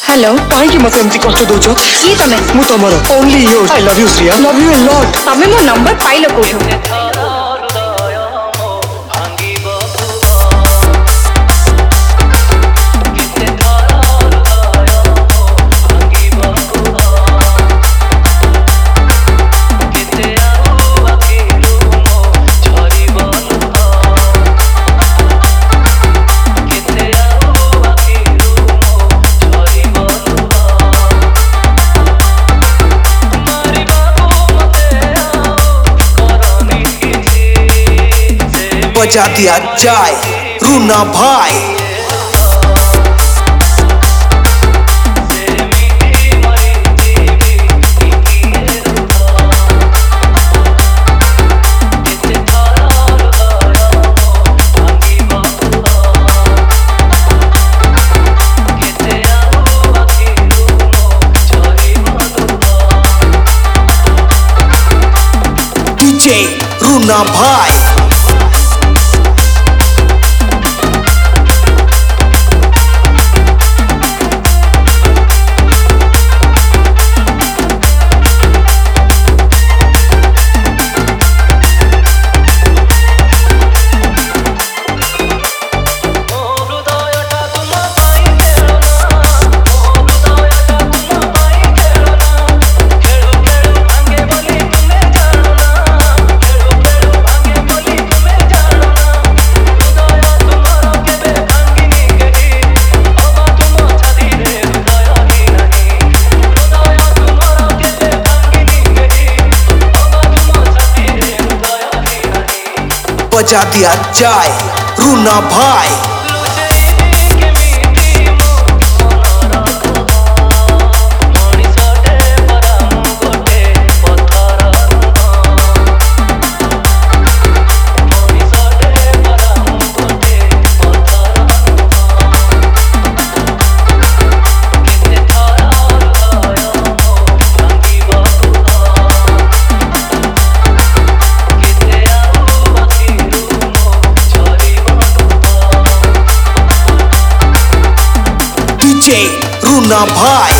Hello कहीं मत एमती कष्ट दौच किए तमे मु तुमर only your I love you Shriya love you a lot तमे मो नंबर पाइलो कोठो बजा दिया जाए रूना भाई डीजे रूना भाई बजा दिया जाए रूना भाई डीजे रूना भाई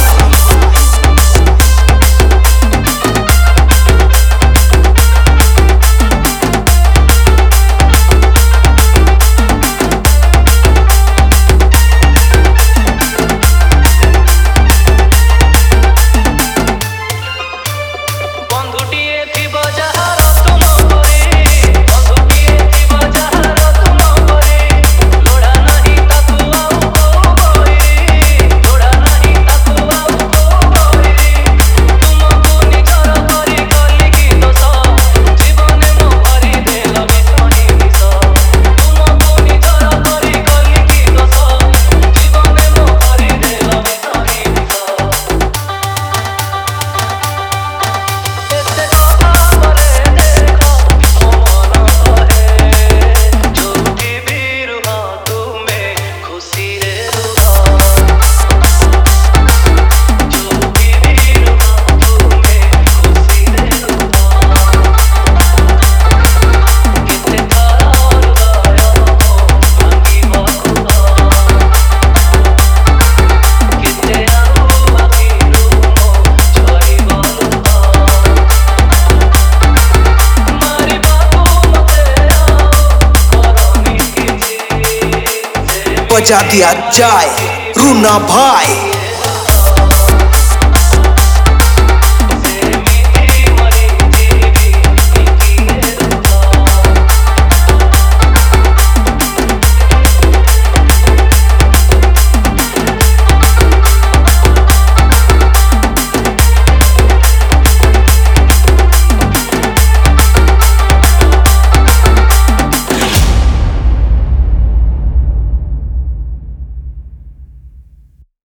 बजा दिया जाए रूना भाई।